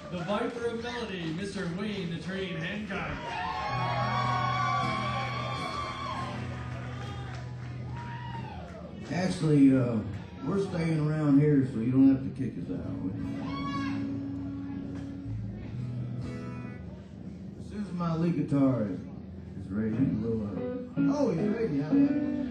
the Viper of Melody, Mr. Wayne the Train Hancock. Actually, we're staying around here, so you don't have to kick us out. As soon as my lead guitar is ready, we'll, oh, he's ready now.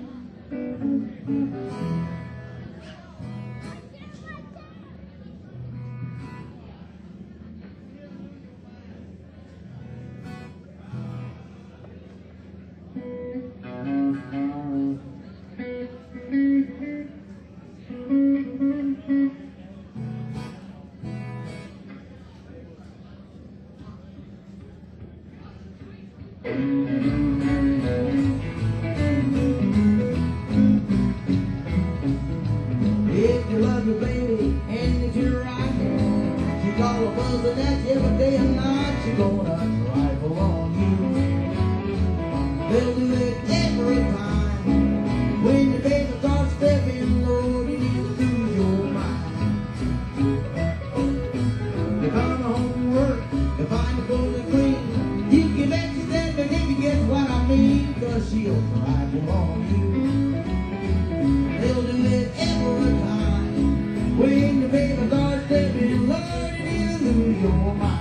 If you love your baby and that you're right, she's all a buzzing at you every day and night. She's gonna trifle on you. They'll do it every time. When your baby starts stepping, Lord, you need to lose your mind. You come home from work, you find the clothes clean. You can bet you stepping if you get what I mean, 'cause she'll trifle on you. They'll do it every time. When the baby starts stepping, Lord, you lose your mind.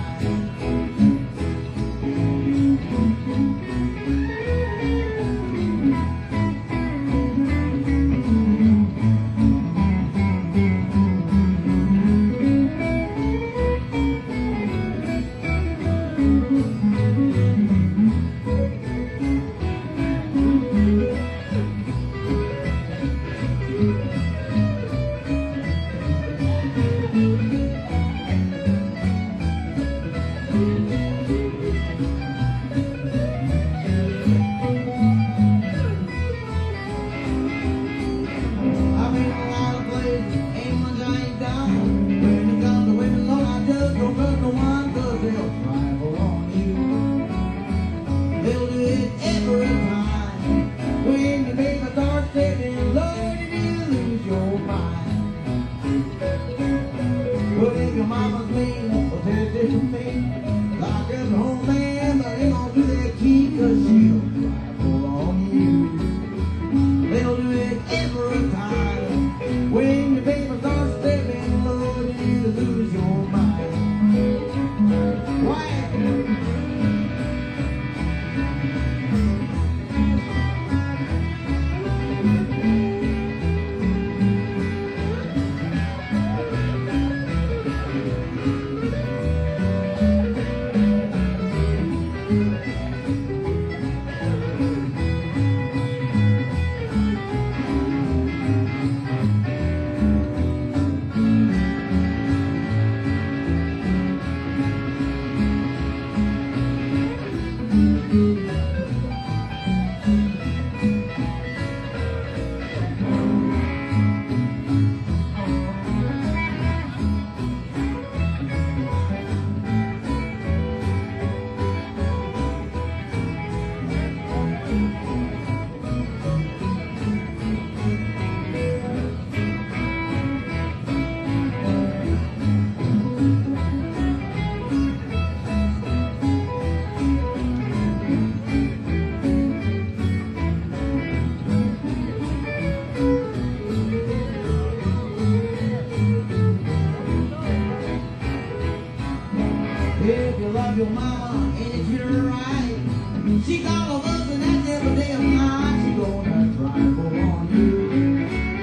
If you love your mama and if you're right, she got all of us and that's every day of night. She gonna trifle on you.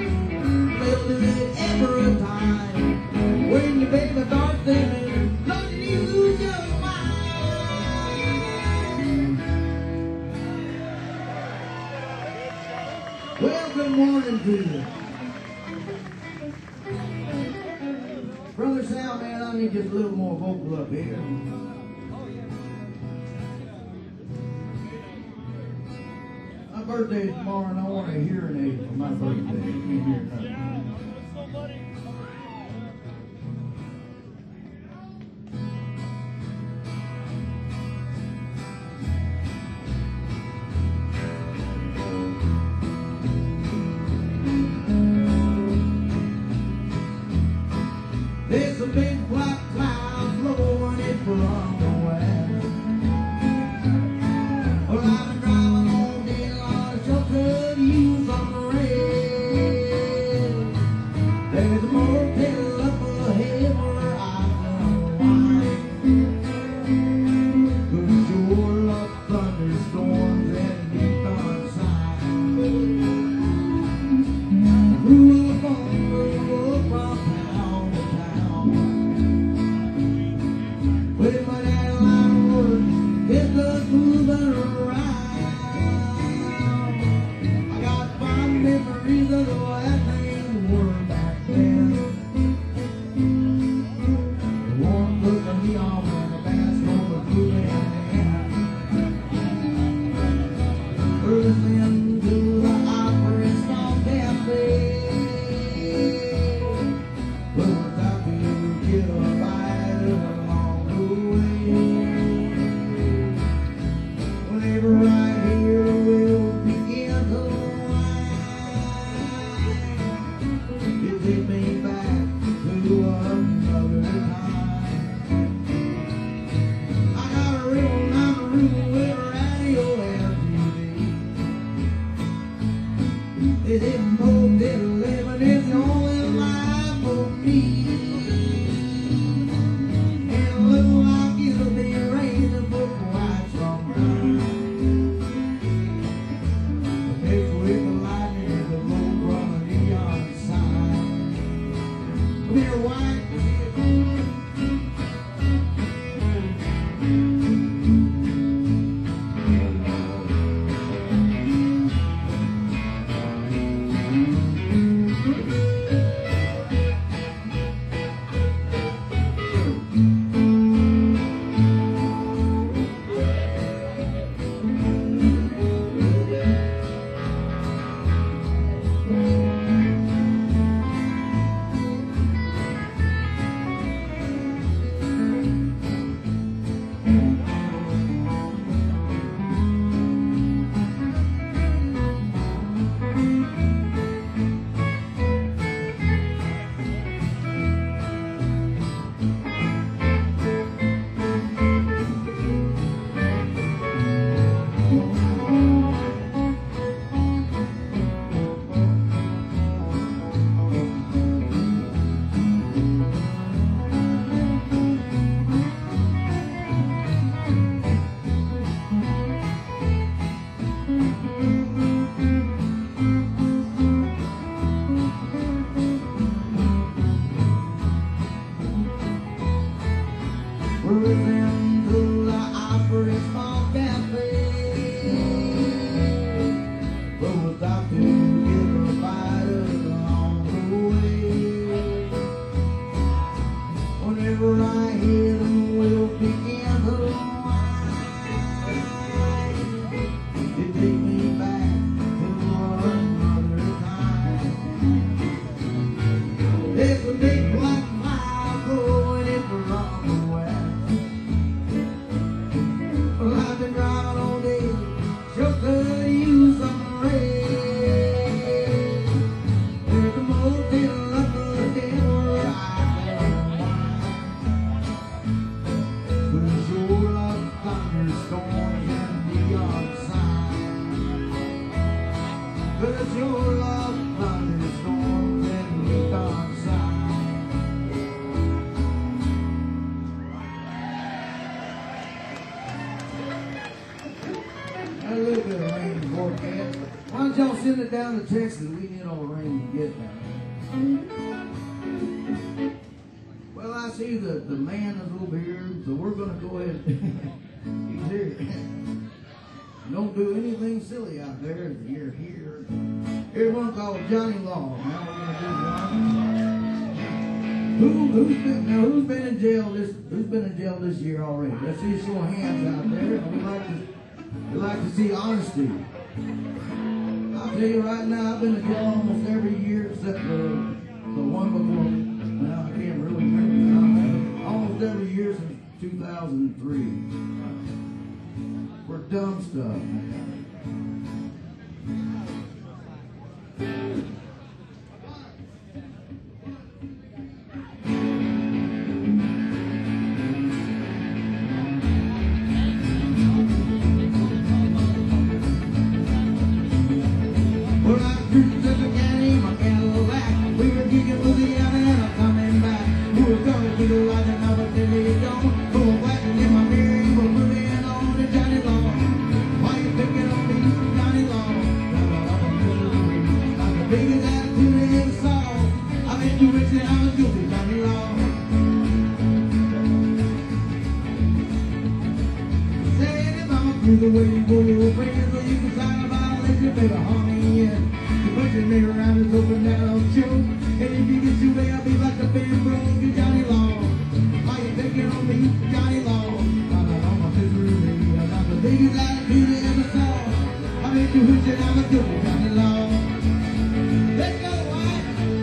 They'll do it every time. When your baby starts singing, don't you lose your mind. Well, good morning to you. Brother Sal, man, I need just a little more vocal up here. My birthday's tomorrow and I want a hearing aid for my birthday. Give me a hearing aid. There's a big black cloud blowing from the west. Well, I've been driving all day long, I sure could use some rest. There's a motel up ahead where I can wind. But sure love thunderstorms and deep unsigned. Rule of thumb, rule from town to town. With my daddy line of work, it's just moving around. I got fond memories of the way things were back then. The warm look of neon when the bass was moving in. Listening to the opera small cafe. Well, without you, get a bite along the way. Whenever I hear the wheel begin to whine, it take me back to another time. I got a real nice room with radio and TV. It didn't know that living is the only life for me. And it look like it'll be raining for quite some time. Mixed with the lightning and the glow from a neon sign. Come here, white. We're listening to the opera small cafe. But without to get a bite along the way. Whenever I hear them wheels begin to whine, it take me back to another time. There's a big black cloud going in from the west. Well, I've been driving all day, sure could use some rest. There's a motel up ahead where I can wind. But it's sure love thunderstorms and neon signs. But it's sure love thunderstorms and neon signs. A little bit of rain forecast. Why don't y'all send it down to Texas? We need all the rain we can get now. Well, I see that the man is over here, so we're going to go ahead. He's here. Don't do anything silly out there if you're here. Here's one called Johnny Law. Now we're going to do one. Who's been in jail this year already? Let's see a show of hands out there. We like to see honesty. I'll tell you right now, I've been in jail almost every year except for the one before. Well, I can't really remember now. Almost every year since 2003. For dumb stuff, man. be the light and never tell me you don't. Full flashing in my mirror, you were putting on the Johnny Long. Why you picking on me, Johnny Long? Not the biggest attitude I ever saw. I bet you wish that I was guilty, Johnny Long. Saying if I'm through the way you go your friends, so you can sign a violation, baby, honey, yeah. You put your mirror around and open that up show. And if you get too late, I'll be like a band broke, you Johnny Long. Why you picking on me, Johnny Long? Not on my misery, I'm not the biggest attitude I ever saw. I bet you wish that I was guilty, Johnny Long. Let's go, White.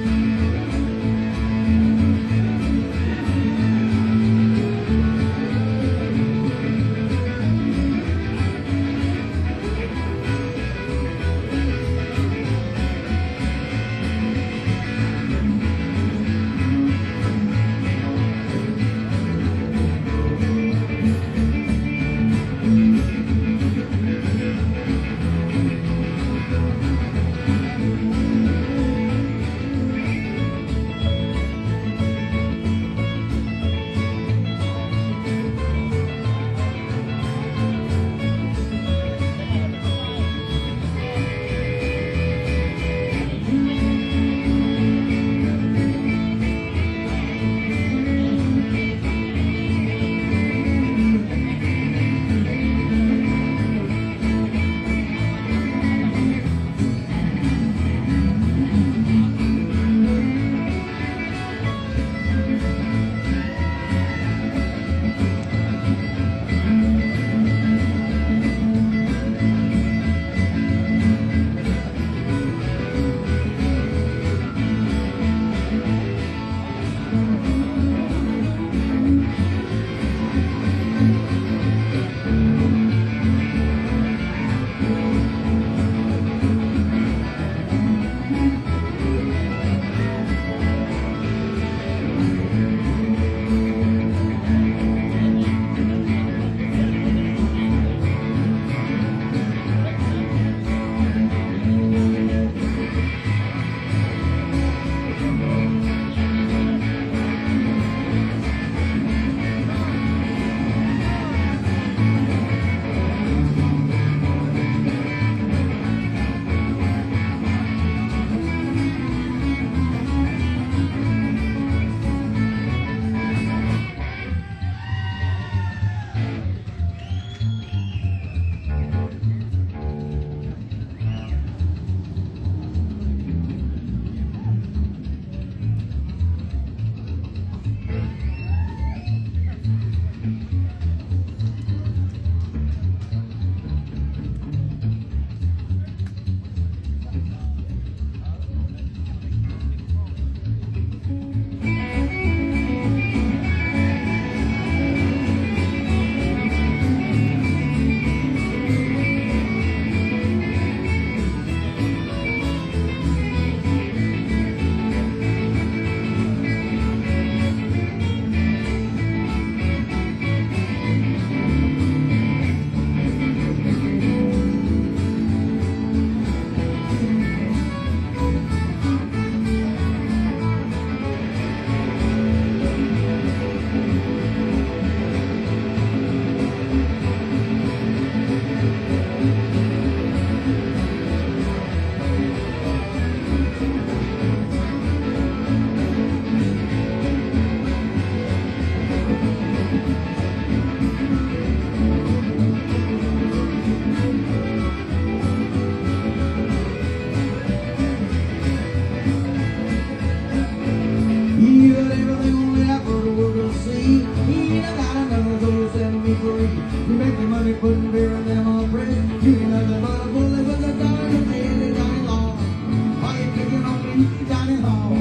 putting beer in them on bread. You ain't nothing but a bully with a gun in the hand of Johnny Long. Why you picking on me, Johnny Long?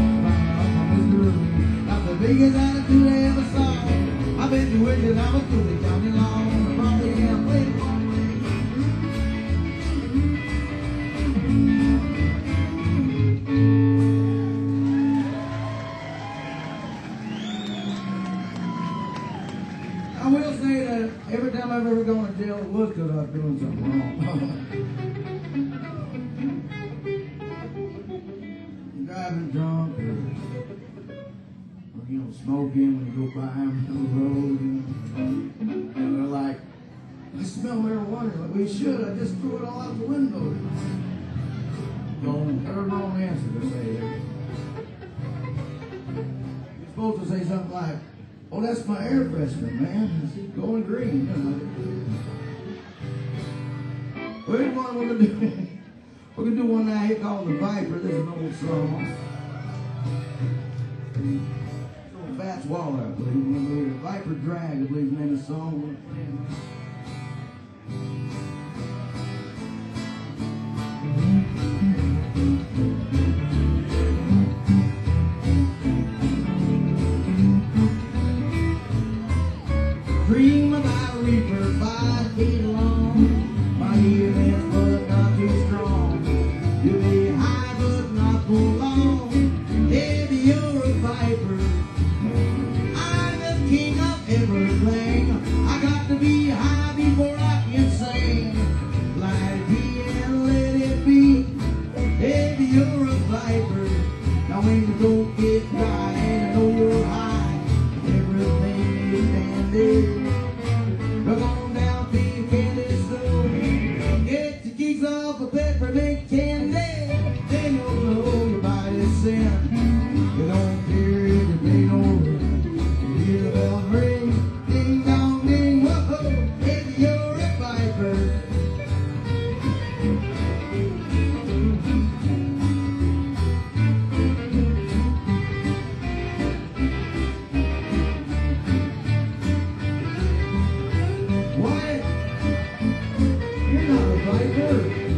Not the biggest attitude I ever saw. I bet you wish that I was good at Johnny Long. Probably can't play it. I will say that every time I've ever gone to jail, it was because I was doing something wrong. Driving drunk or smoking when you go by them on the road. And they're like, I smell marijuana. Like, we should. I just threw it all out the window. Don't ever wrong answer to say there. You're supposed to say something like, oh, that's my air freshener, man. It's going green. Here's one we're gonna do. We're gonna do one now here called The Viper. This is an old song. It's old Fats Waller, I believe. We're gonna do The Viper Drag, I believe the name of the song. Dream about a reaper 5 feet long. My ears but not too strong. You be high but not too long. Baby, you're a viper. I'm the king of everything. I got to be high before I can sing. Light it be and let it be. Baby, you're a viper. Now when you don't get dry and I know you're high, everything is dandy. Look on down to your candy store. Get your kicks off a peppermint candy. Then you'll know your body's sin. You don't care if you pay no rent. You hear the bell ring, ding dong ding, whoa, baby you're a viper. What? You're not a viper.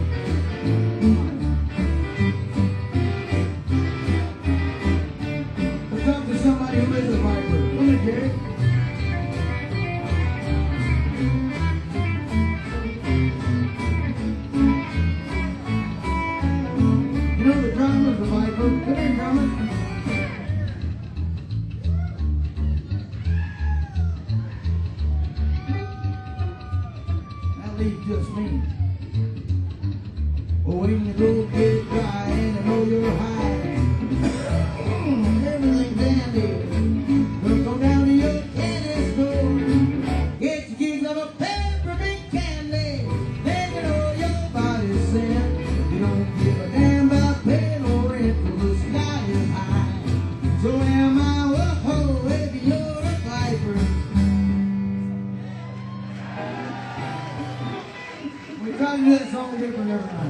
Let's talk to somebody who is a viper. Come here, Jerry. You know the drummer's a viper. Come here, drummer. That leaves just me. Oh, when you go get dry and I know you're high, everything's dandy. We'll go down to your candy store. Get your kicks of a peppermint candy. Then you know your body's sin. You don't give a damn about paying no rent till the sky is high. So am I, whoa, baby, you're a viper. We try to do that song different every night.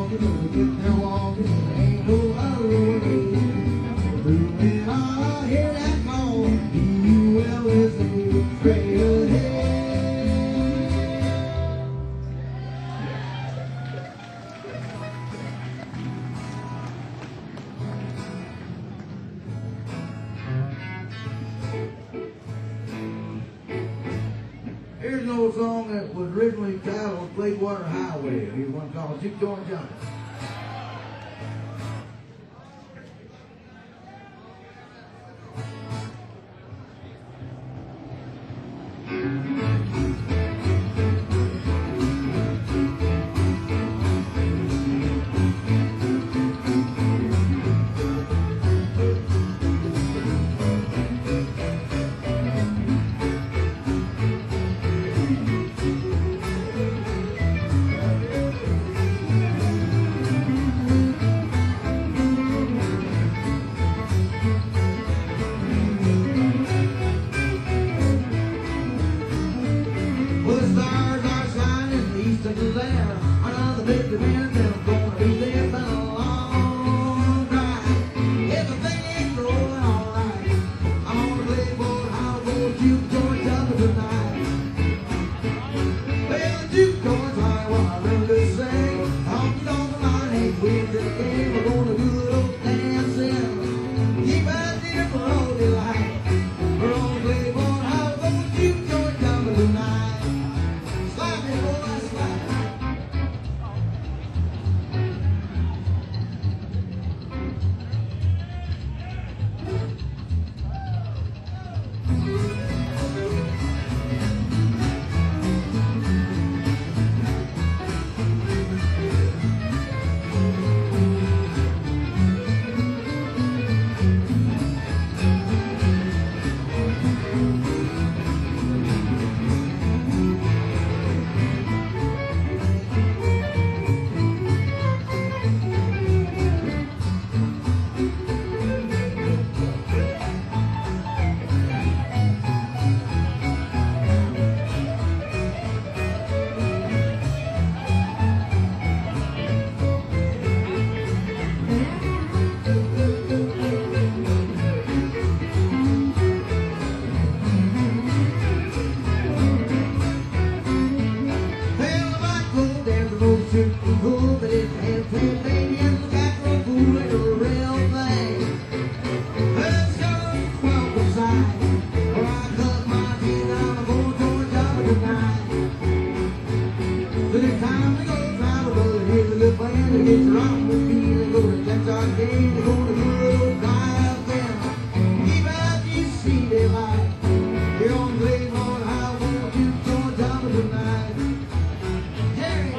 Get there walking, there ain't no other way. Through it all, here Here's an old song that was originally titled Bladewater Highway. Here's one called Juke Joint Jumping. Well, the stars are shining east of there. Another big event, and I'm gonna be there for a long time. Everything is going all right. I'm on the Bladewater Highway, Juke Joint Jumping tonight. Well, the juke joint's like what I really say. Honky tonk line ain't with the game. We're gonna do a little dancing. Keep out there for all delight. We're on the Bladewater Highway, Juke Joint Jumping tonight. Slide me, boy, slide. Cool, but it's half baby and the back row fool like a real thing. Let's go welcome side. Where I cut my teeth out of old George Java tonight. But it's time to go travel, brother. Here's a good plan to get your own with me. They go to Jack's Arcade, they go to good old IFM. Keep out you see daylight. Here on Bladewater Highway, Juke Joint Java tonight. Jerry.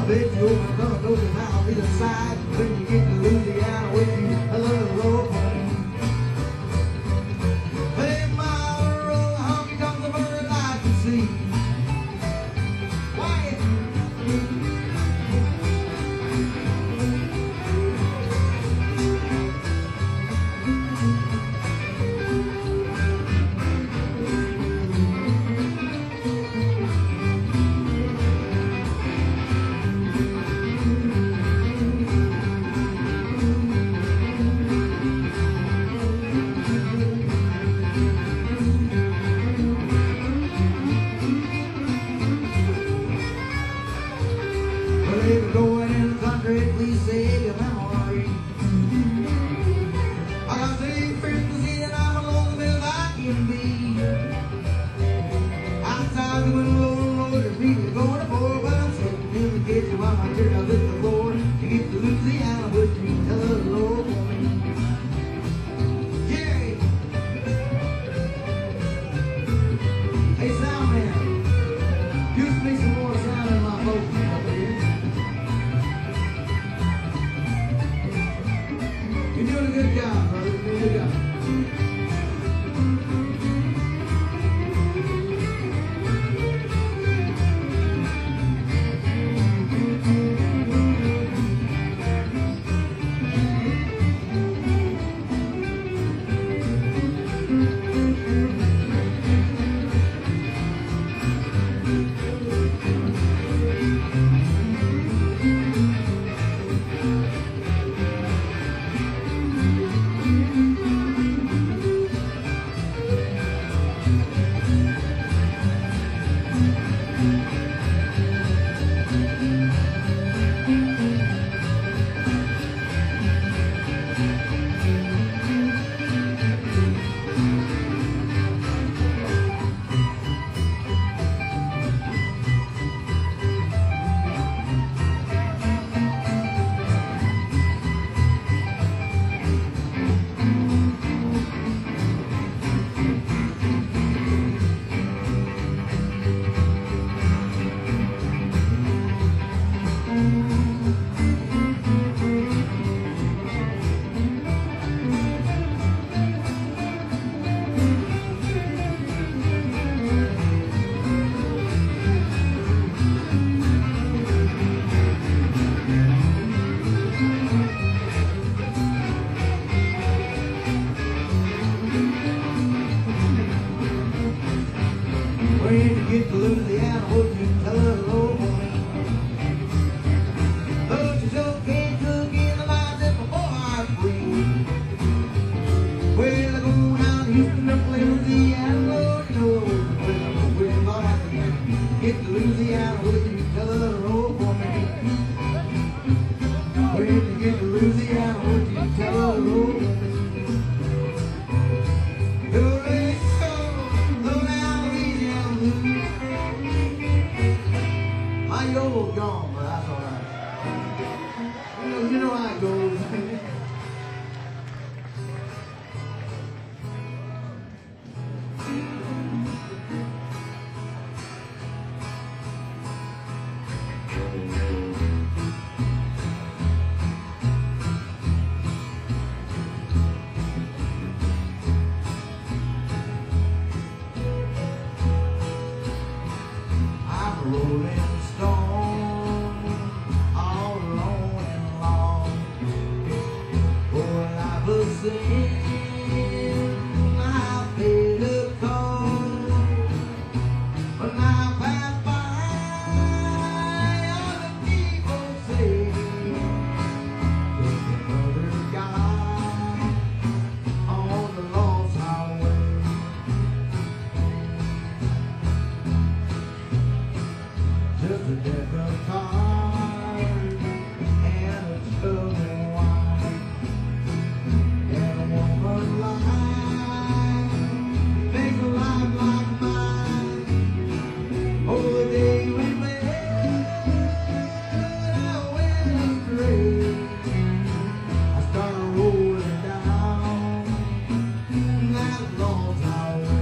bet you open gonna go to town either side when you get to Louisiana with you a little roll home. But in my roll, honky tonks a bird I can see. Quiet. If you're going in the country, please save your memory. I got 6 Christmas and I'm alone as I can be. Outside doing roll, there's people going to war, but I'm sitting in the kitchen while my tear down hit the floor. To get to Louisiana with me, tell her the Lord for me. Jerry! Hey, sound man, give me some more sound in my boat up here. You're doing a good job, brother. You're doing a good job. When you get to Louisiana, would you tell her the Lord for me? But you still can't cook in the light just before I'm free. Well, I go down to Houston up to Louisiana, Lord, you know where I'm at. Get to Louisiana, would you tell her the Lord for me? When you get to Louisiana, would you tell her the Lord for me? My YOLO's gone, but that's alright. You know how it goes. I'm a rolling stone, all alone and long. For life was sin, I paid a toll. But now I pass by, all the people say, there's another guy on the lost highway. Just a deck of cards and a stubborn wine, and a woman's life makes a life like mine. Oh, the day we met, I went astray. I started rolling down that lost highway.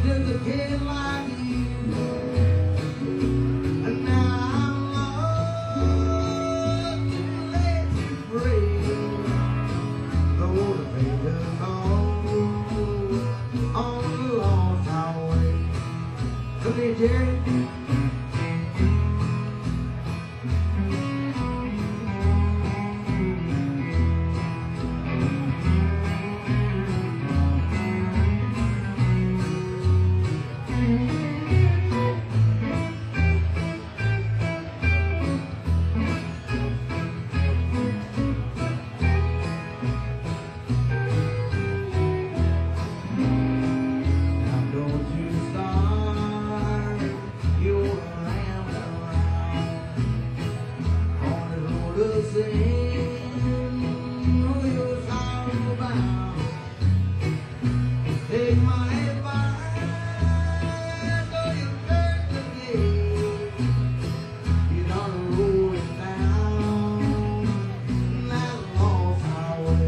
just a kid like you. And now I'm lost, too late to break. The water fingers on the lost highway. Come here, Jerry. Now don't you start your rambling around on the road of sin, oh, you're sorrow bound. Take my advice, or you turn the gate. You're gonna roll it down that lost highway.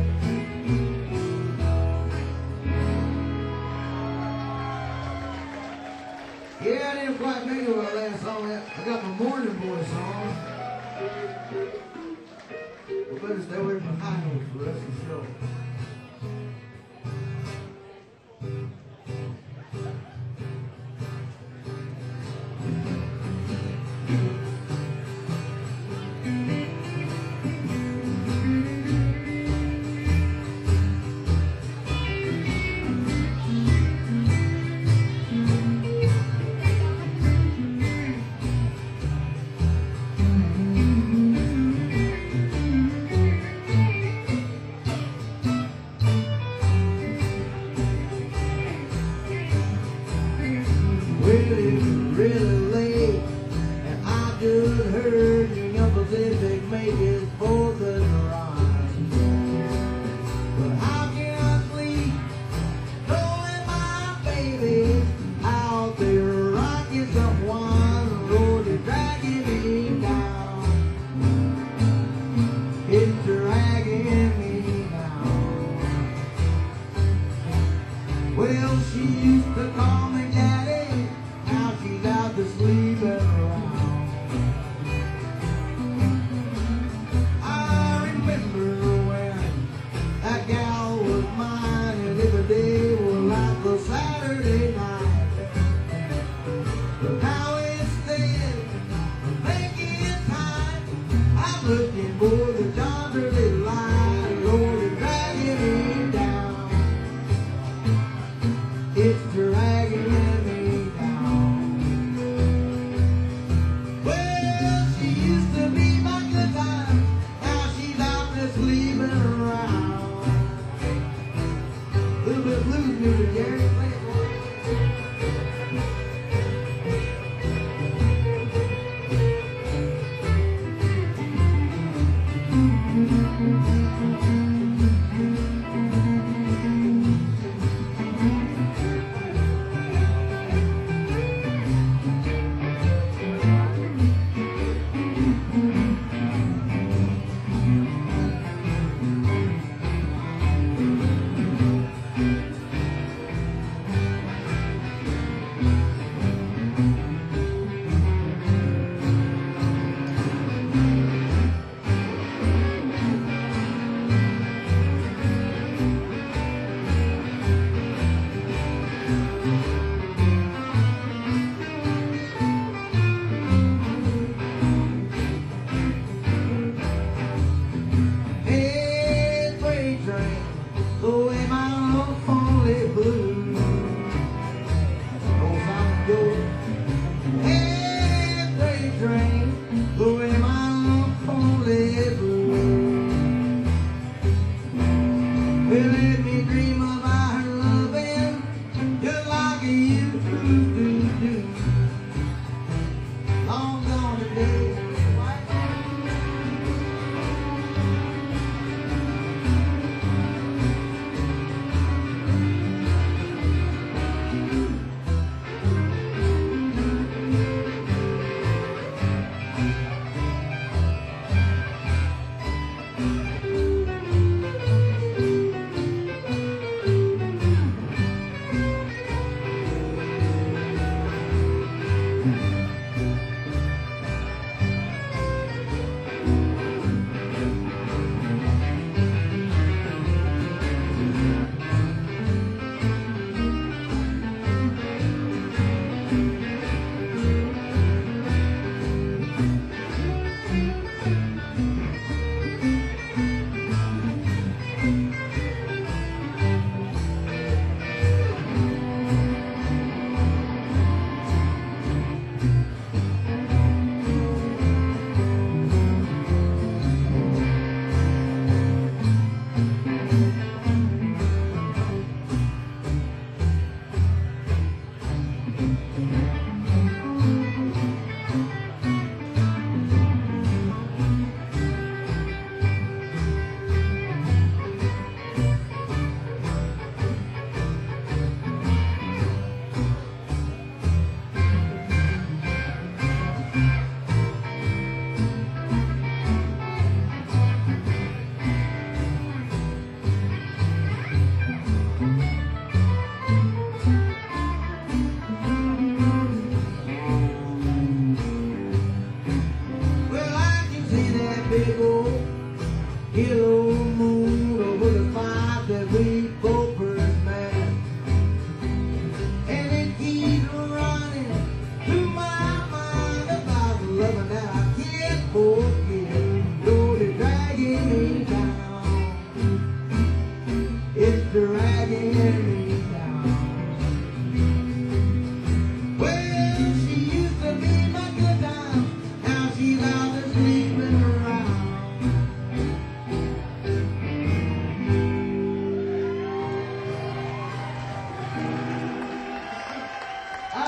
Yeah, I didn't quite make it with our last song. I got my Morning Boy song. We better stay away from high notes for the rest of the show. Really late, and I just heard Union Pacific make its fourth ride. But how can I sleep knowing my baby out there rocking someone, road is dragging me down? It's dragging me down. Well, she used to call me daddy. Now she's out to sleeping around. I remember when that gal was mine, and every day was like a Saturday night. But now instead of making time, I'm looking for the yonder little light. Lord, it's dragging me down. It's dragging me down. Well, she used to be my good time. Now she's out there sleeping around. Little bit of blues music, Jerry. Play it for us.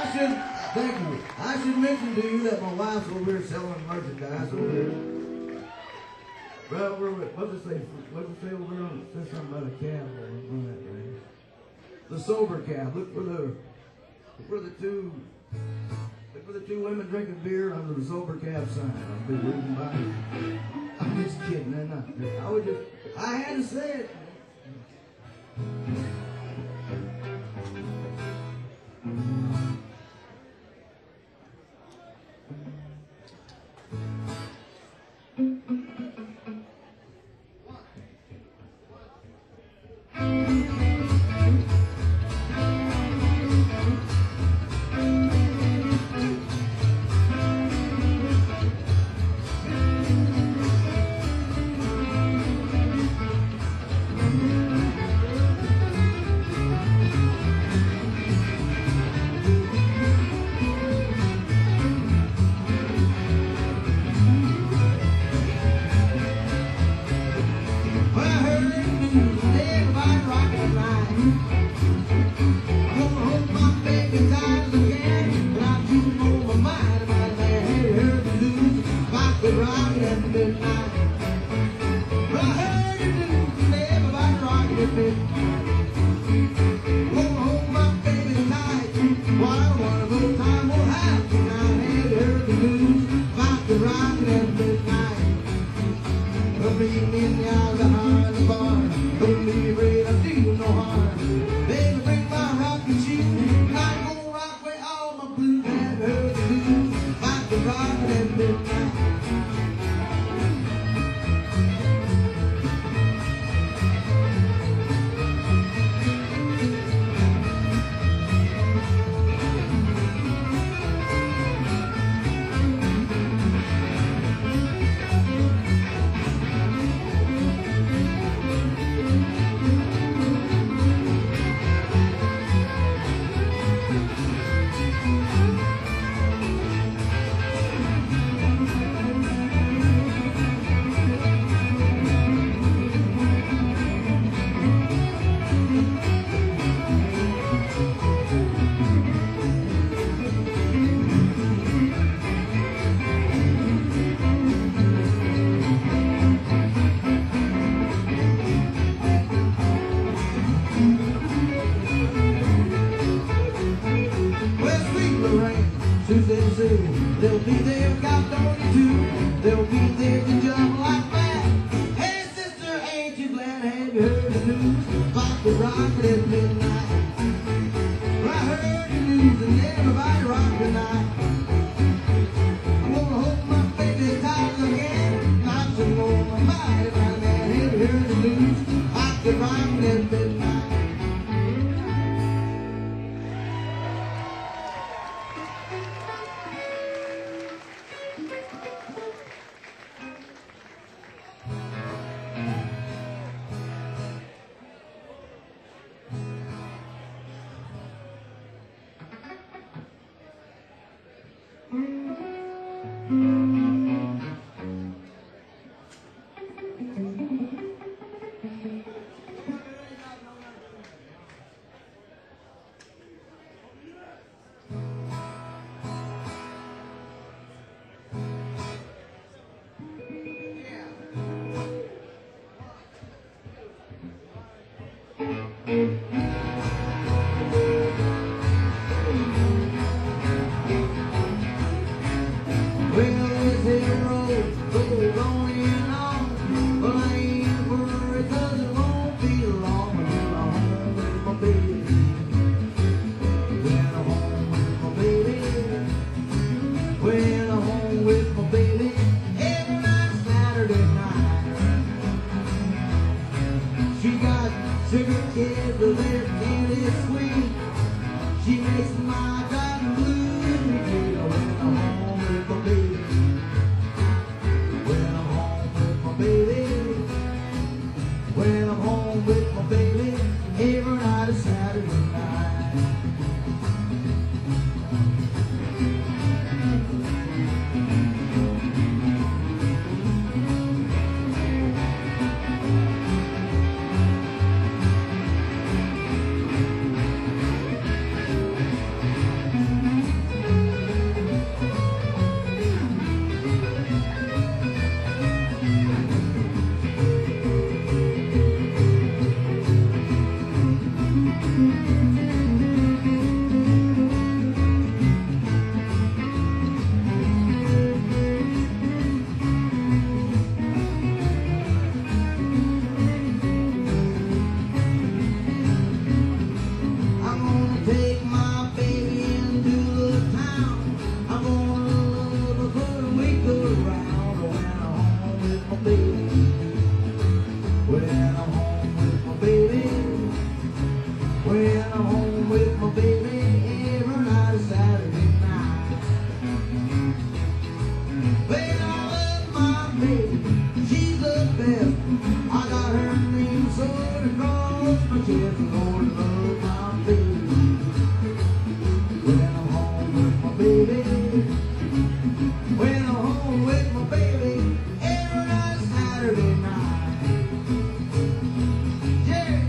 Thank you. I should mention to you that my wife's over here selling merchandise over here. Well, what's it say? What's it say over there? It says something about a cab on that thing. The sober cab. Look for the two women drinking beer under the sober cab sign. I'll be reading by. I'm just kidding. They're not. I had to say it. They'll be there, got only two. They'll be there to jump like that. Hey sister, ain't you glad? Have you heard the news about the rocket at midnight? Well, I heard the news and everybody rock tonight. I'm gonna hold my baby tight again. Not to know my body by man. Have you heard the news about the rocket at midnight? when I'm home with my baby. When I'm home with my baby, every night Saturday night. Yeah.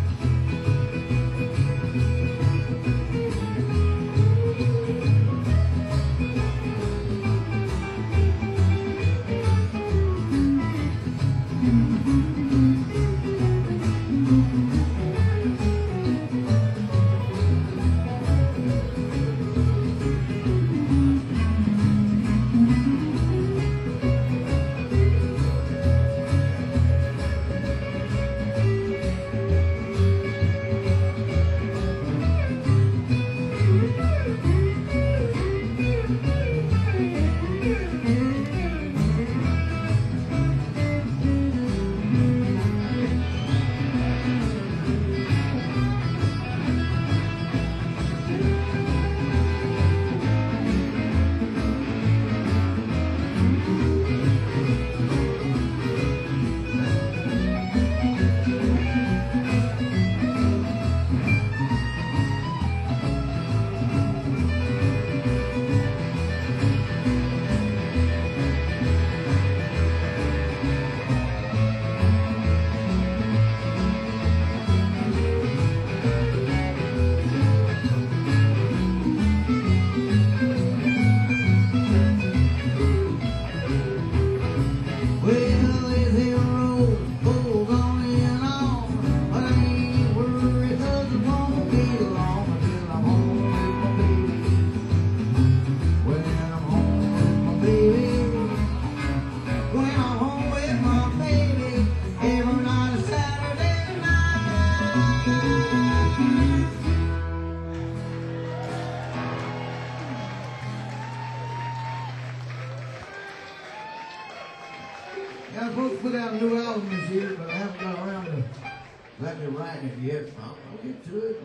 Yeah, I'm supposed to put out a new album this year, but I haven't got around to let me writing it yet. I'll get to it.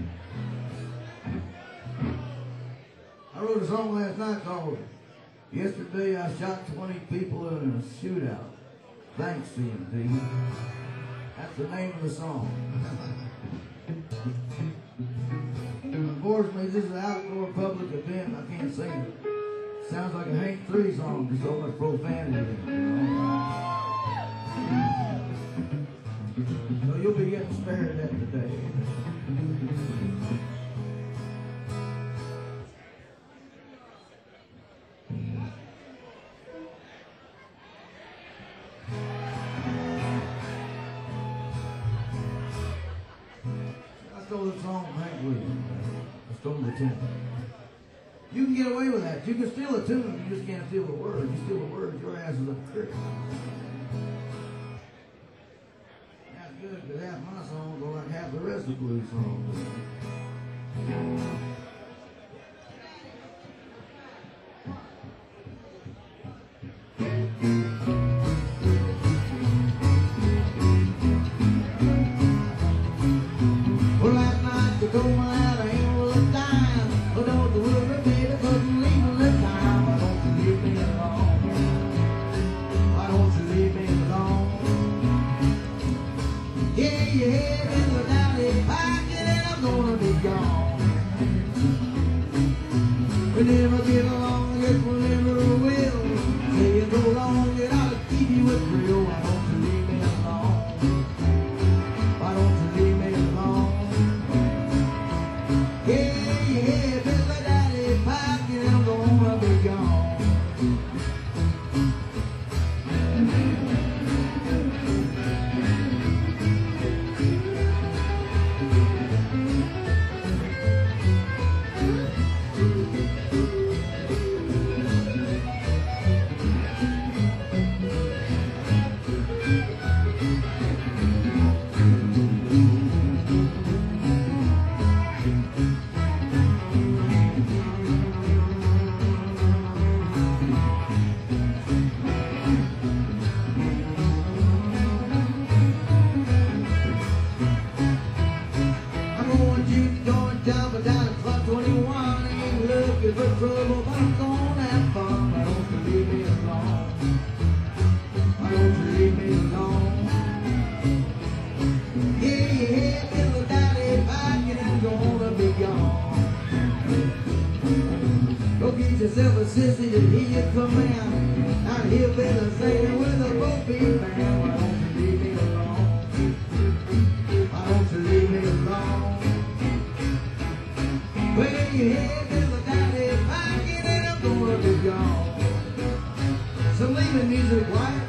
I wrote a song last night called Yesterday I Shot 20 People in a Shootout. Thanks, CMT. That's the name of the song. Unfortunately, this is an outdoor public event. I can't sing it. Sounds like a Hank 3 song. There's so much profanity in it, you know? So you'll be getting stared at today. I stole the song from Hank Williams. I stole the tune. You can get away with that. You can steal a tune, you just can't steal a word. You steal a word, your ass is a trick. That's good, because half my songs are like half the rest of the blues songs. Well, last night you told me that I ain't worth a dime. But don't you worry, baby, 'cause I'm leaving this time. Why don't you leave me alone? Why don't you leave me alone? Yeah, your head in the downy pocket and I'm gonna be gone. We never get along, yes, we never will. Saying so long that I'll keep you with real. Why don't you leave me alone? Why don't you leave me alone? Yeah, yeah, Billy Daddy pocket and I'm gonna be gone. I'm going to going down down at Club 21. Ain't looking for trouble, but I'm gonna have fun. Why don't you leave me alone? Why don't you leave me alone? Yeah, yeah, Billy Daddy pocket and I'm gonna be gone. get yourself a sissy to hear you come in. Out here been a singing with a boat-beat band. Why don't you leave me alone? Why don't you leave me alone? Well, you head to the daddy packing and I'm gonna be gone. So leave the music quiet.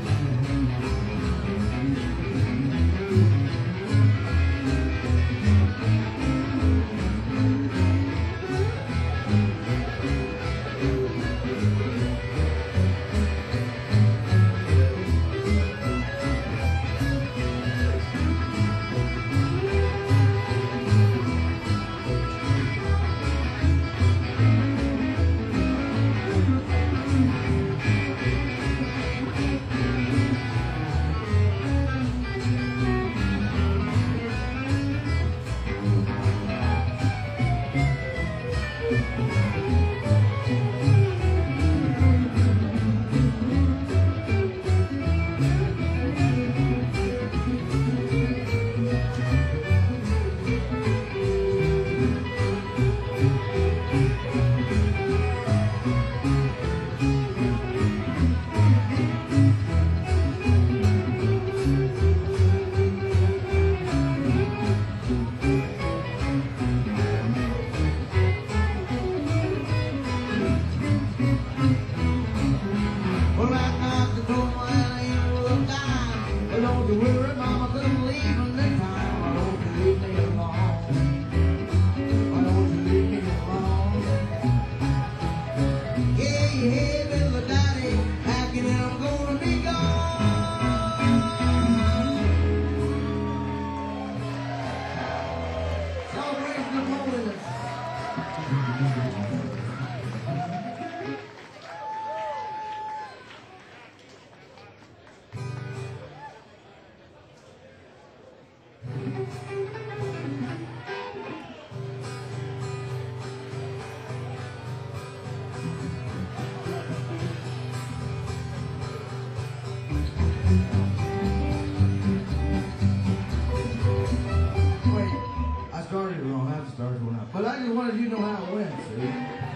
But I just wanted you to know how it went, see?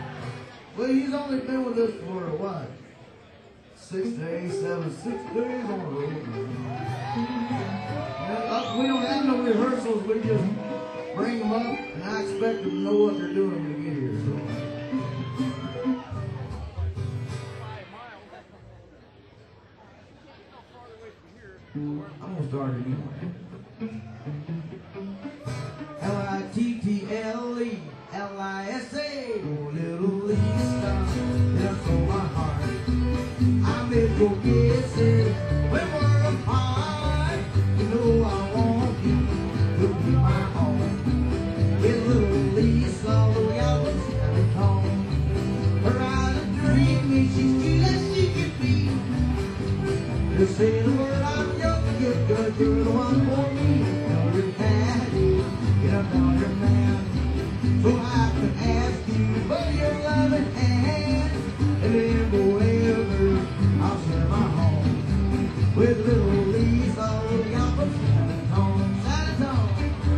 Well, he's only been with us for what? 6 days, 6 days on the road. We don't have no rehearsals, we just bring them up, and I expect them to know what they're doing when we get here. So. I'm gonna start it anyway. Little Lisa, just on my heart. I made your kisses when we're apart. You know I want you to be my home. It's little Lisa, look out what's coming home. Her eyes are dreamy, she's cute as she can be. Just say the word, I'm young, you're good, you're the one for me. Now you're daddy, get up now you're man. So I can ask you for your loving hand, and then forever I'll share my home with little Lisa, looking out for San Antonio, San Antonio.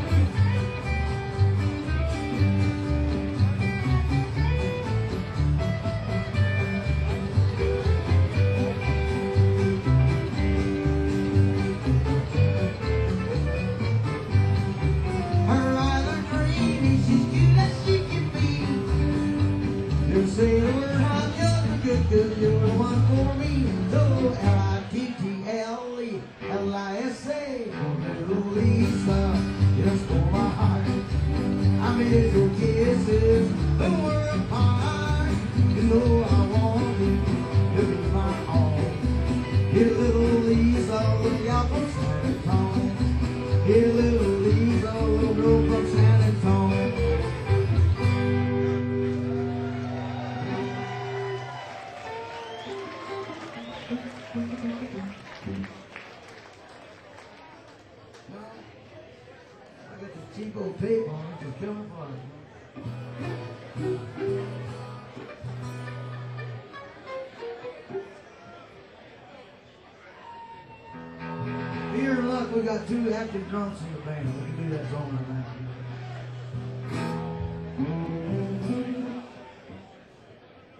Her eyes are dreamy, she's cute as she can be. You say the word, I'm young, good, good, you're the one for me. So Little little Lisa, just for my heart. I made your kisses when we're apart. You know I want you to be my home. Here, little Lisa, look out for San Antonio. Here, little Lisa, little girl from San Antonio. I got the cheap old tape on it, just killing fun. Here in luck, we got 2 active drums in the band. We can do that song right now.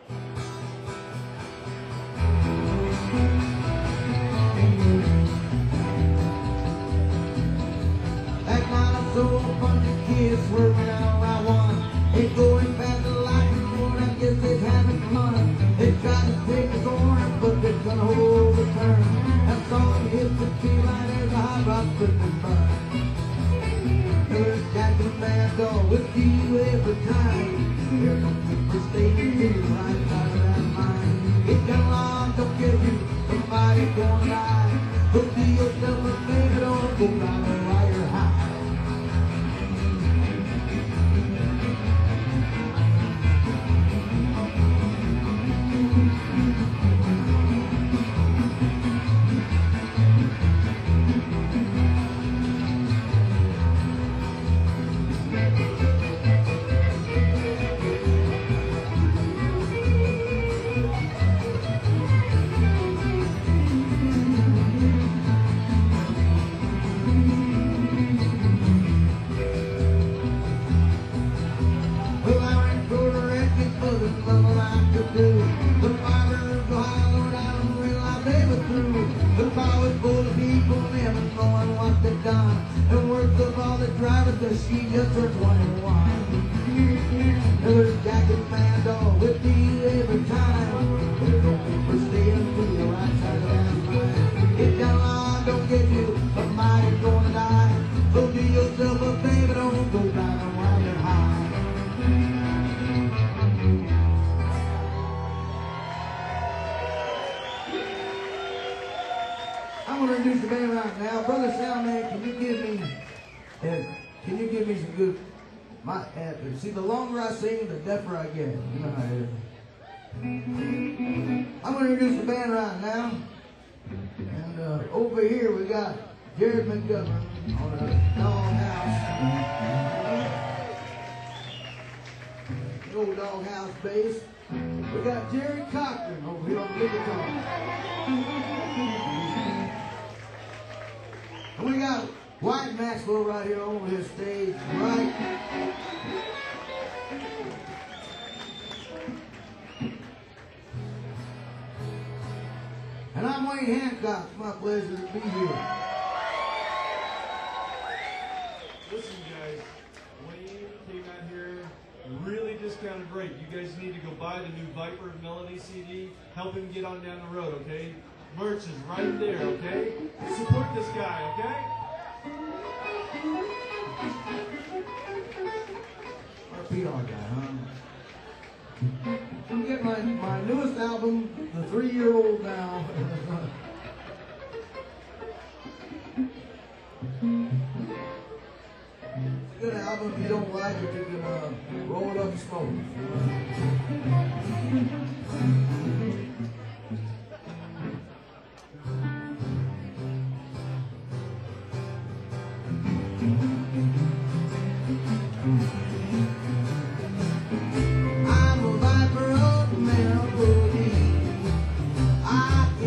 gonna overturn. That song hits the key line as a hot rod quickly burn. There's Jack and Mad Dog with you every time. There's no people staying here right out of that mind. It got long, don't get you, somebody gonna die. Go do yourself a favor, don't go down the wire high. Well, I ain't gonna reckon for the nothing I could do. The fighters go high, Lord, I don't realize they were through. The bar was full of people, never knowing what they've done. And worst of all, the driver, cause she just turned 21. There's Jack and Mad Dog with you every time. There's no people staying to the right side of that line. Get down line, don't get you, somebody's gonna die. So do yourself a favor, don't go down while you're high. I'm gonna introduce the band right now. Brother Soundman, can you give me some good? See, the longer I sing, the deafer I get. You know how it is. I'm gonna introduce the band right now. And over here we got Jared McGovern on a Doghouse. The old Doghouse bass. We got Jerry Cochran over here on the guitar. And we got White Maxwell right here over his stage, right? And I'm Wayne Hancock. It's my pleasure to be here. Listen, guys, Wayne came out here really discounted rate. You guys need to go buy the new Viper Melody CD. Help him get on down the road, okay? Merch is right there, okay? Support this guy, okay? Our PR guy, huh? I'm getting my newest album, the 3-year-old now. It's a good album. If you don't like it, you can roll it up and smoke I'm a viper of melody. I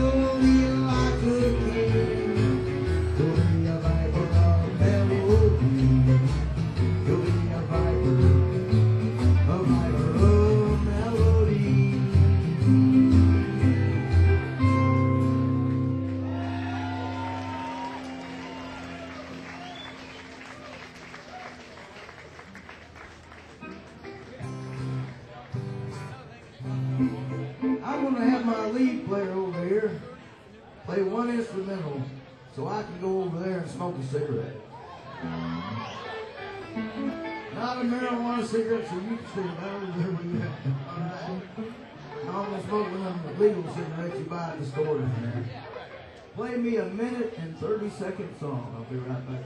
hold you like a king. You'll be a viper of melody. You'll be a viper of melody. I'm gonna have my lead player over here play one instrumental so I can go over there and smoke a cigarette. Not a marijuana cigarette, so you can stay right over there with that. I'm gonna smoke one of them legal cigarettes you buy at the store down there. Play me a 1:30 song. I'll be right back.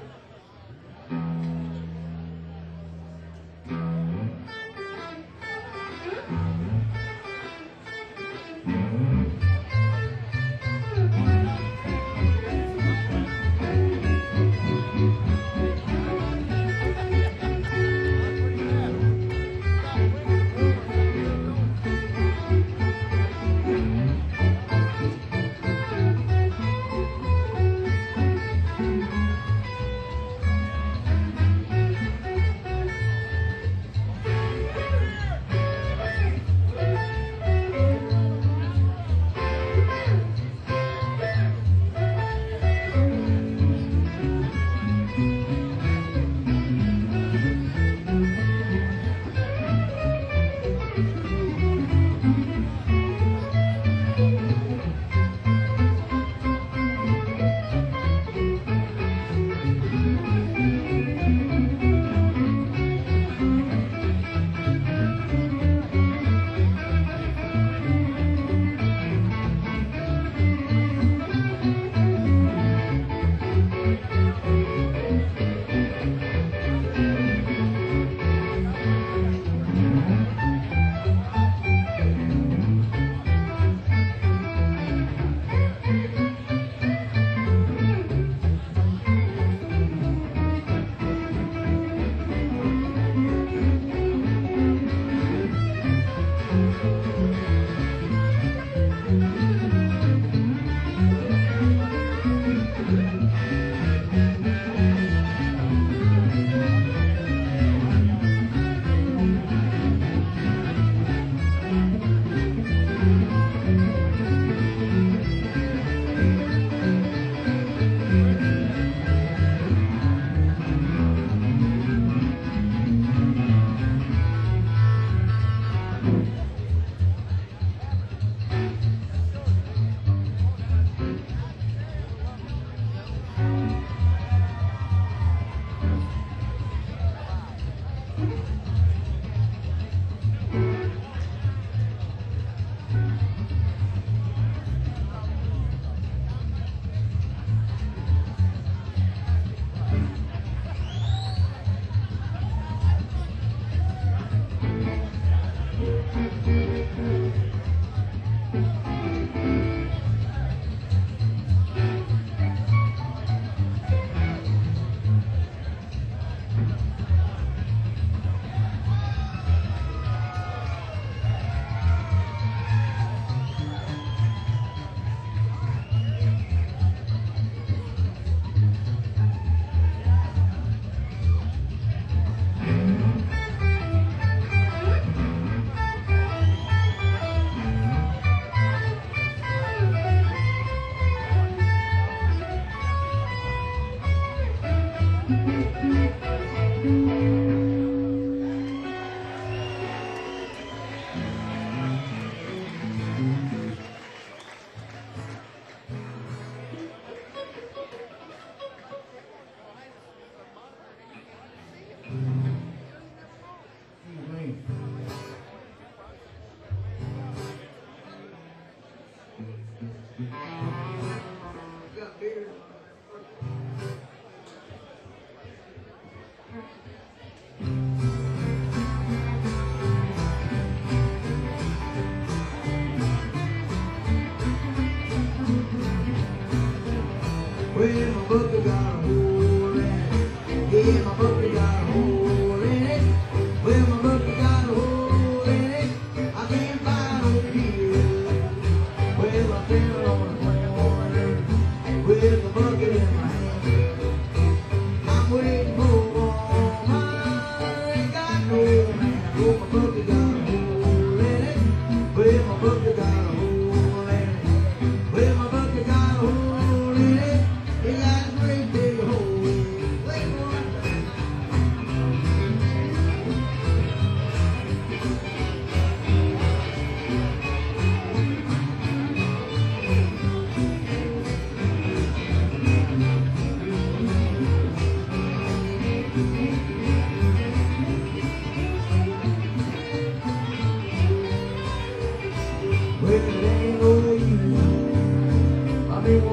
Well, my bucket got a hole in it. Yeah, my bucket got a hole in it. Well, my bucket got a hole in it. I can't find no pier. Well, I'm feeling on a plane.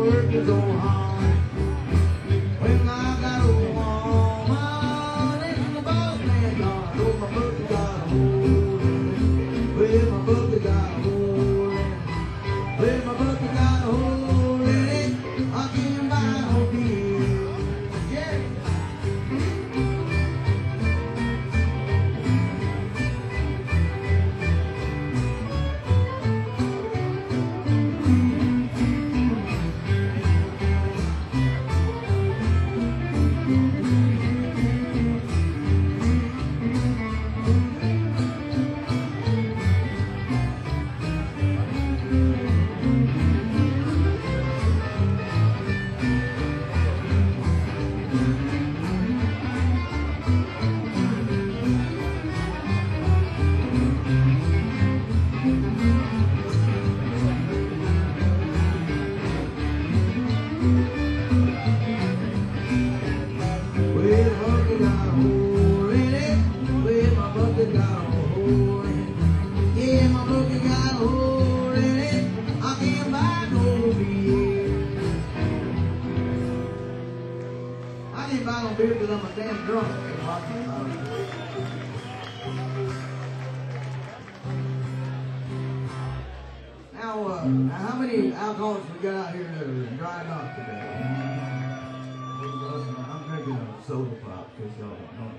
working so hard. When I got a woman in the boss man yard, oh, my puppy got a hole in it. Well, my puppy got a hole in it. Well, my puppy got a hole in it. I can't buy no beer. Yeah. Well, my bucket got a hole in it. Well, my bucket got a hole in it. Yeah, my bucket got a hole in it. I can't buy no beer. I can't buy no beer because I'm a damn drunk. Now, how many alcoholics we got out here that are dried up today? I'm drinking a soda pop, because y'all don't know.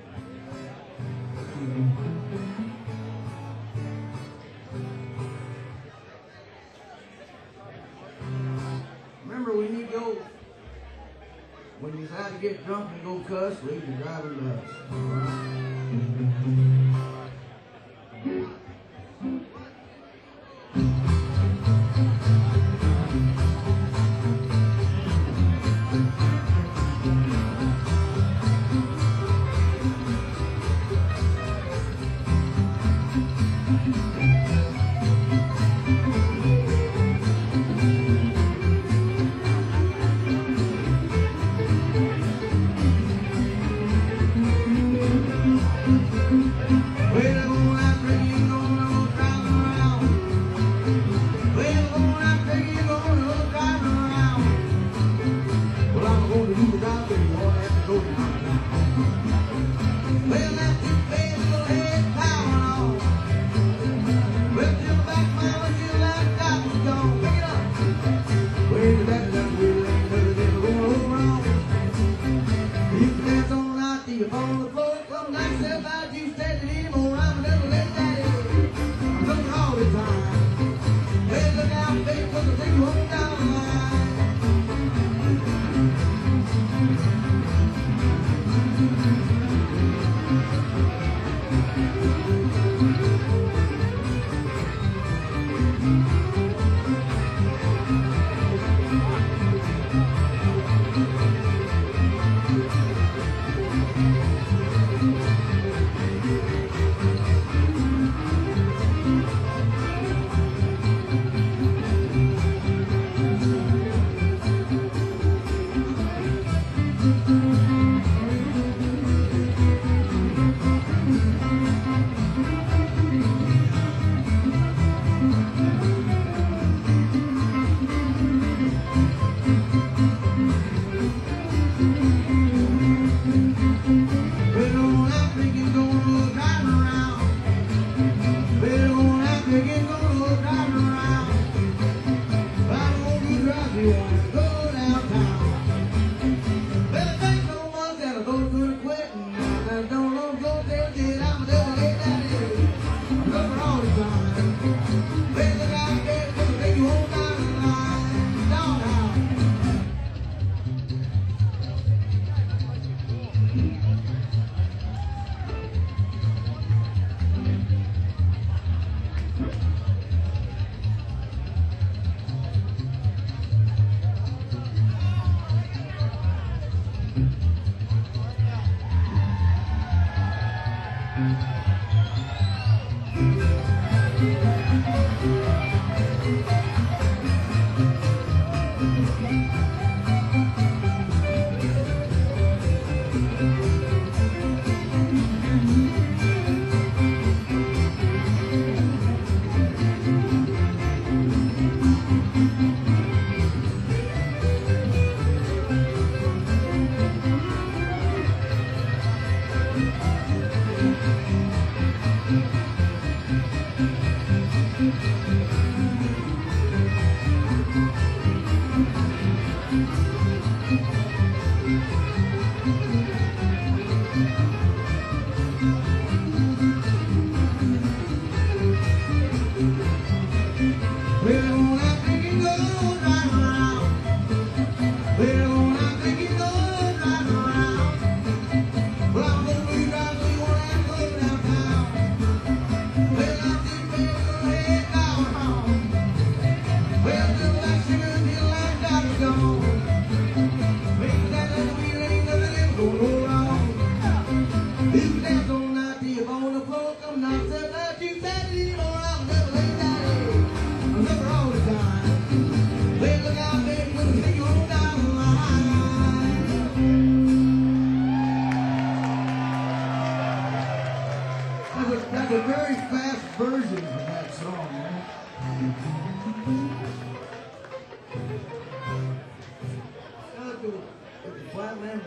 Remember, when you go, when you decide to get drunk and go cuss, leave your driving license.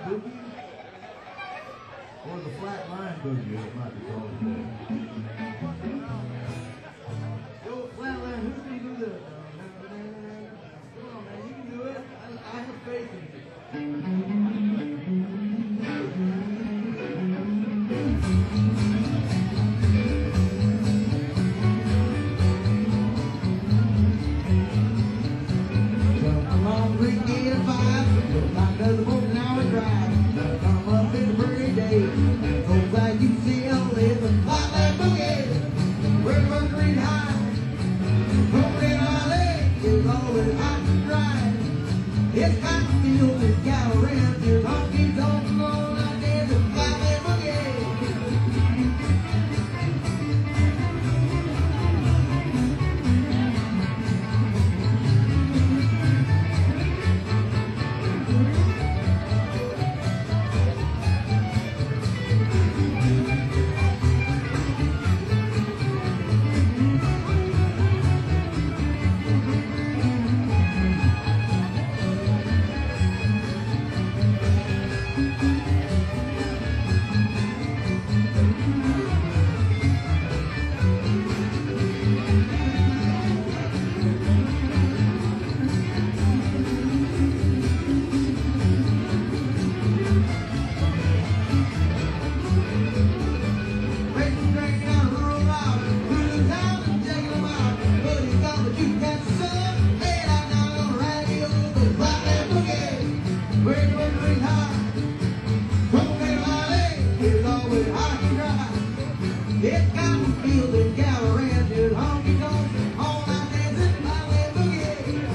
boogie? Or the flat line boogie, as it might be called today. Yo, flat line, who can do that? Come on, man, you can do it. I have faith in you. Come along, 3 and 5, like another 1 hour drive. Come up in the pretty day, so glad you see a living like that boogie. We're Mercury High, rolling our legs, it's always hot and dry. It's got to feel this gal around your honky tonk on out there, the like that boogie. It's got to feel the gal around your honky tonk all night dancing like that boogie.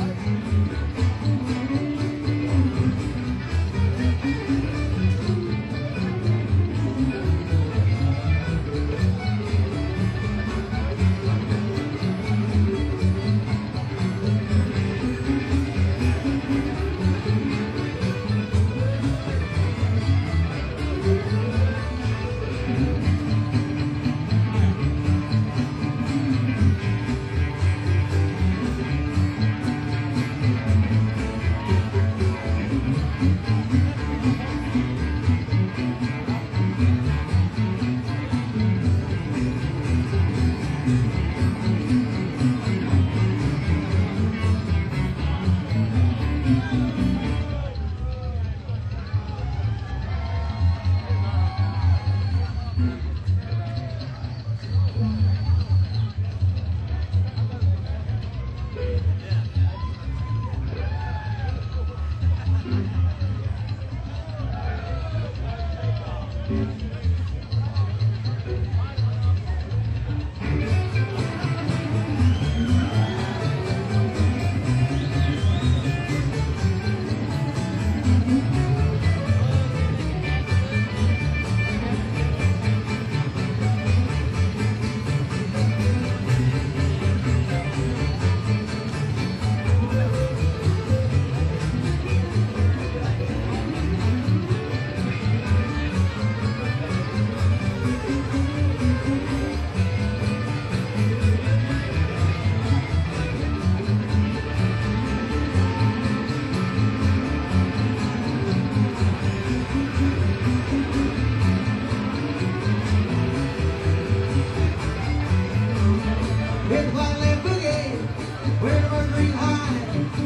It's like that boogie, where the Mercury High,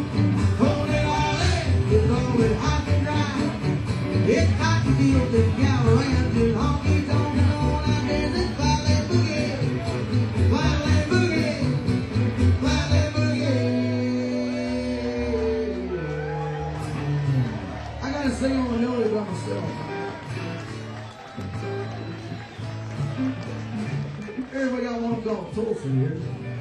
holding all in, it's always hot and dry. It's got to feel the gal around your honky tonk all night dancing. It's like that boogie, like that boogie, like that boogie. I gotta sing on the melody by myself. Everybody got one called Tulsa here.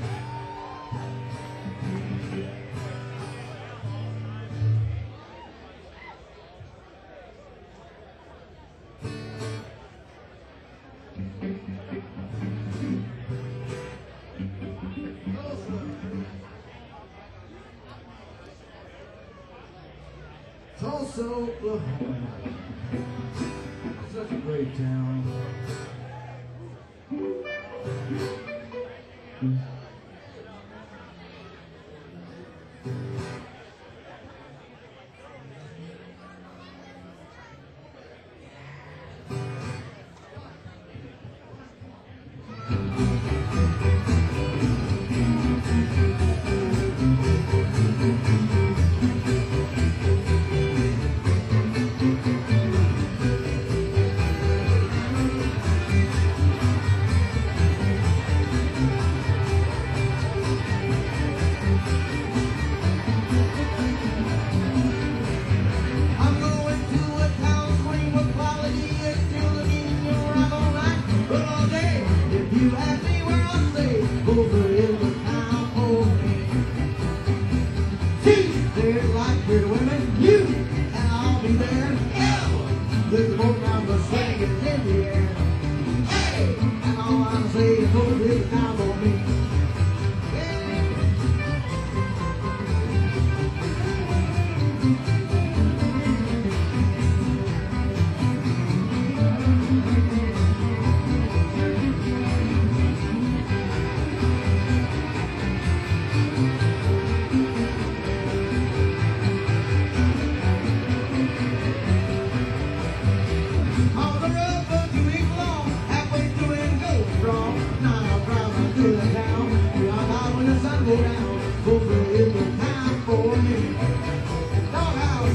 Tulsa, Oklahoma. Such a great town. There's the boat now, the swing is in the air. Hey, and all I'm saying is hold it down for me. On the road, but you ain't long. Halfway through and goes wrong. Now I'm driving through the town. Beyond out when the sun go down. Hopefully it's the time for me. Doghouse.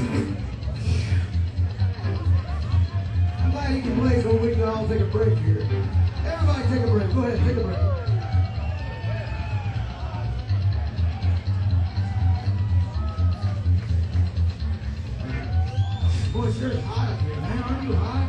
I'm glad he can play so we can all take a break here. Everybody take a break. Go ahead, take a break. Boy, sure it's hot up here, man. Aren't you hot?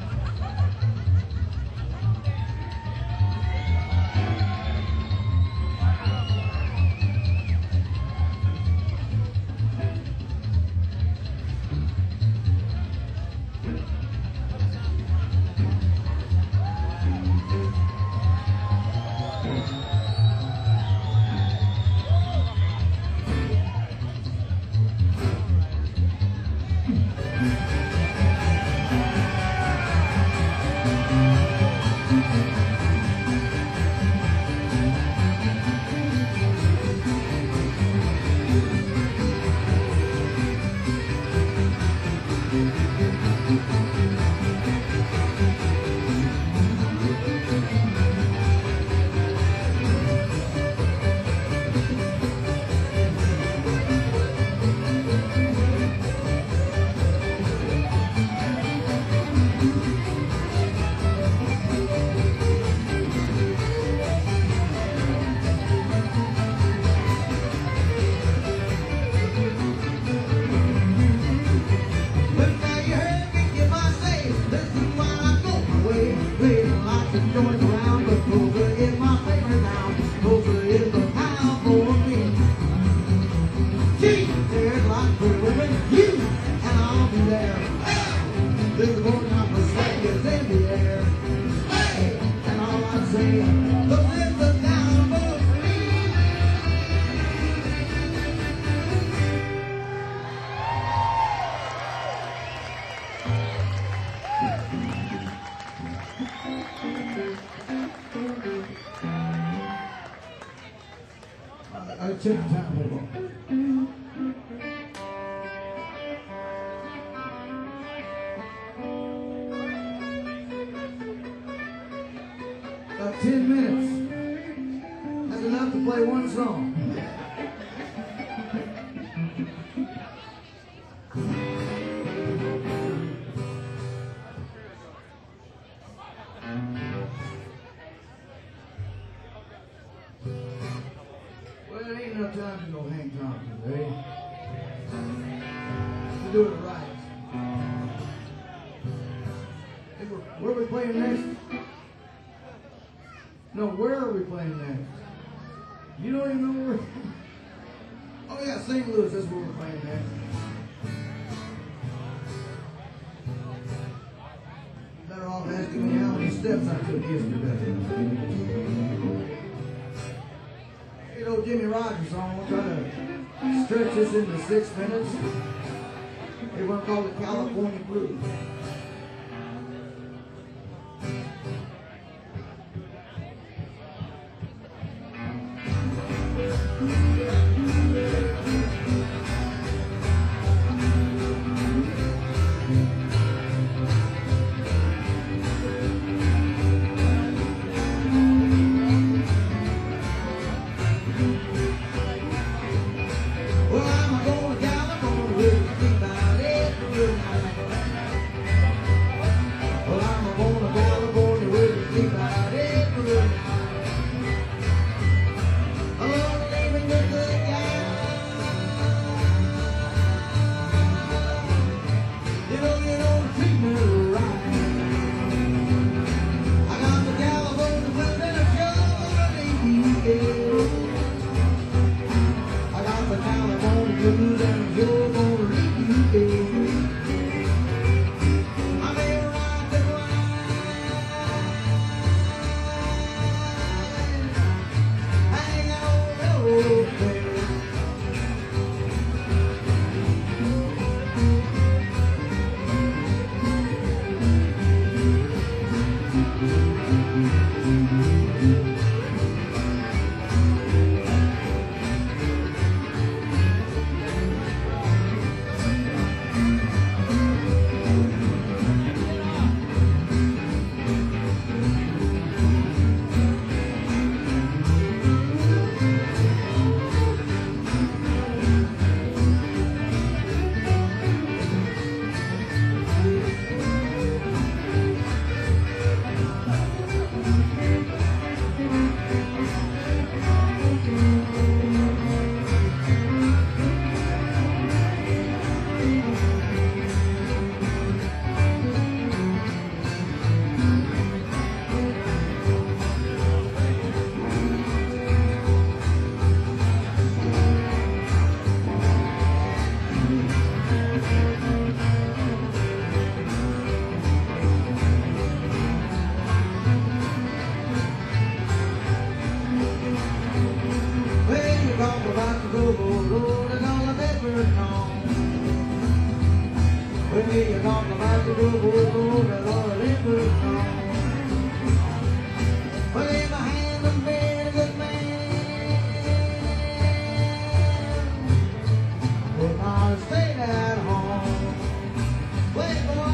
I check the time, hold on. About 10 minutes. That's enough to play one song. Well, it ain't enough time to go hang Thompson, eh? We'll do it right. Hey, where are we playing next? No, where are we playing next? You don't even know where? Oh yeah, St. Louis, that's where we're playing next. Better off asking me how many steps I took yesterday. You know, Jimmy Rogers song, we'll try to stretch this into 6 minutes. They want to call it California Blues. Well, I'm going to California with you about every night. When you talk about the good old that Lord ever song. Well, in my hand of being a good man, if I stayed at home, wait, boy.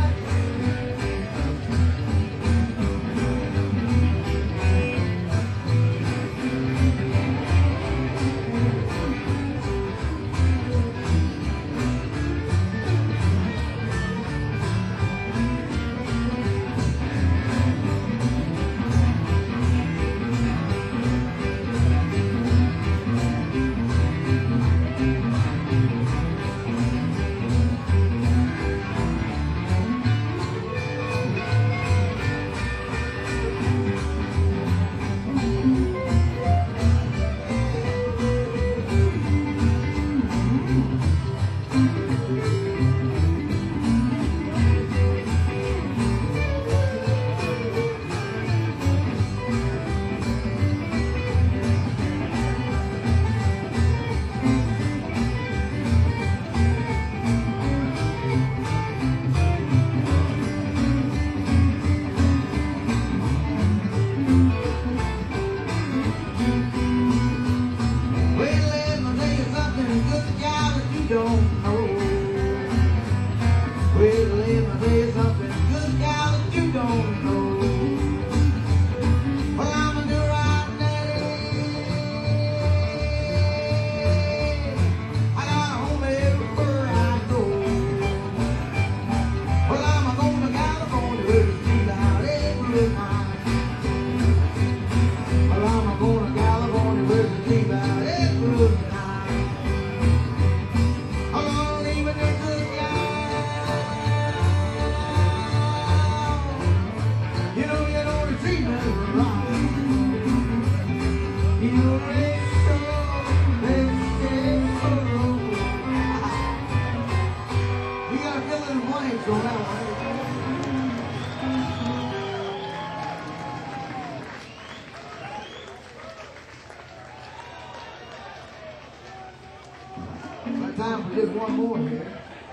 Time for just one more here.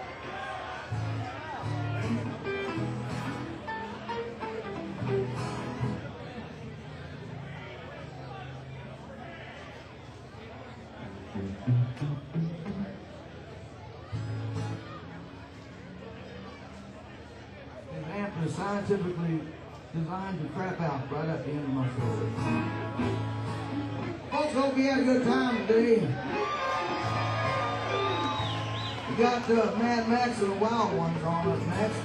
This amp is scientifically designed to crap out right at the end of my story. Folks, hope you had a good time today. We got Mad Max and the Wild Ones on us next.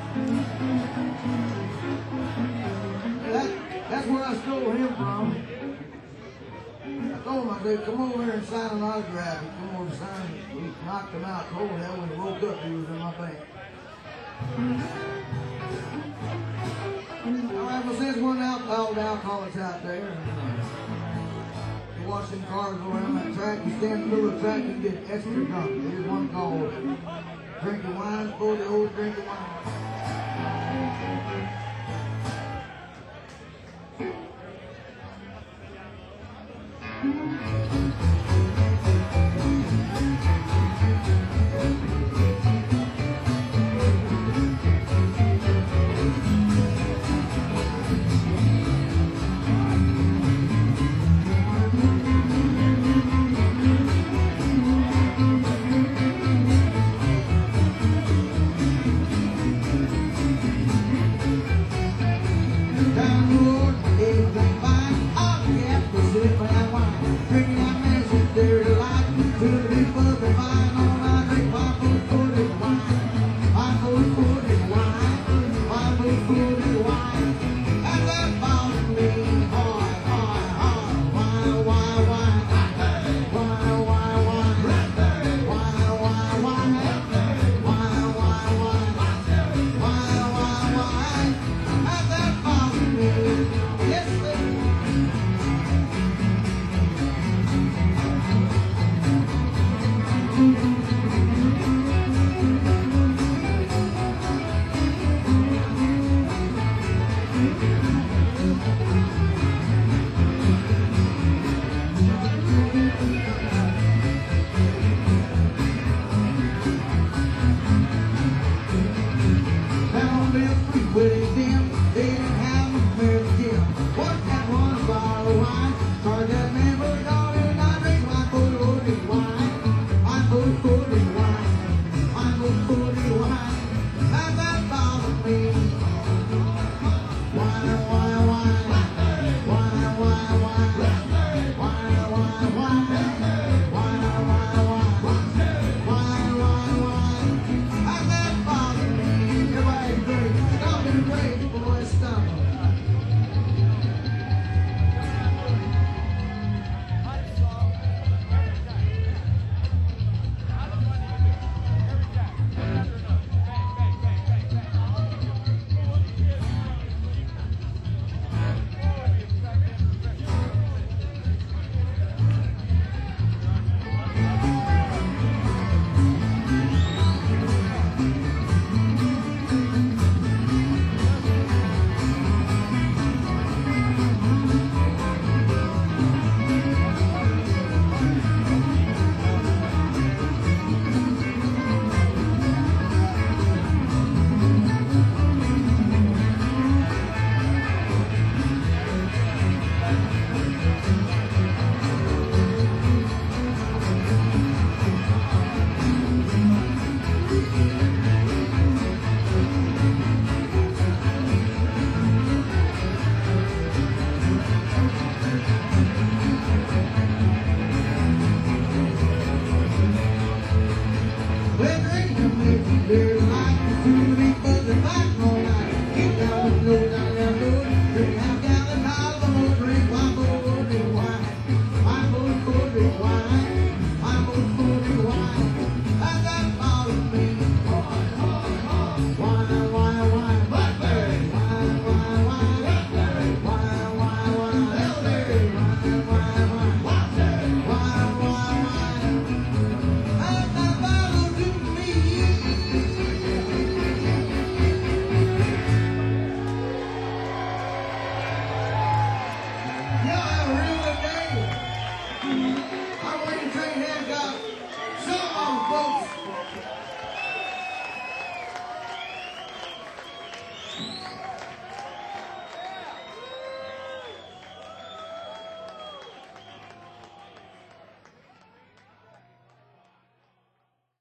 That's where I stole him from. I told him, I said, come over here and sign an autograph. He come over and signed it. We knocked him out cold. Hell, when he woke up, he was in my band. All right, well, since we're all the alcoholics out there, you watch them cars go around that track, you stand in the middle of the track, you get extra drunk. Here's one called Drinking Wine for the Old Drinking Wine. with his dim, he didn't have a fair gym. Worked at one bottle of wine, charged that man for a dollar and I drink my food and wine. I'm food and wine. I'm food and wine. How's that bother me? Wine and wine, wine. Wine and wine, wine. Wine and wine, wine. Wine and wine, wine. Wine and wine, wine. How's that bother me? Everybody drink. Stop and drink, boy, stop. Well, drinking makes you feel like you to be buzzing like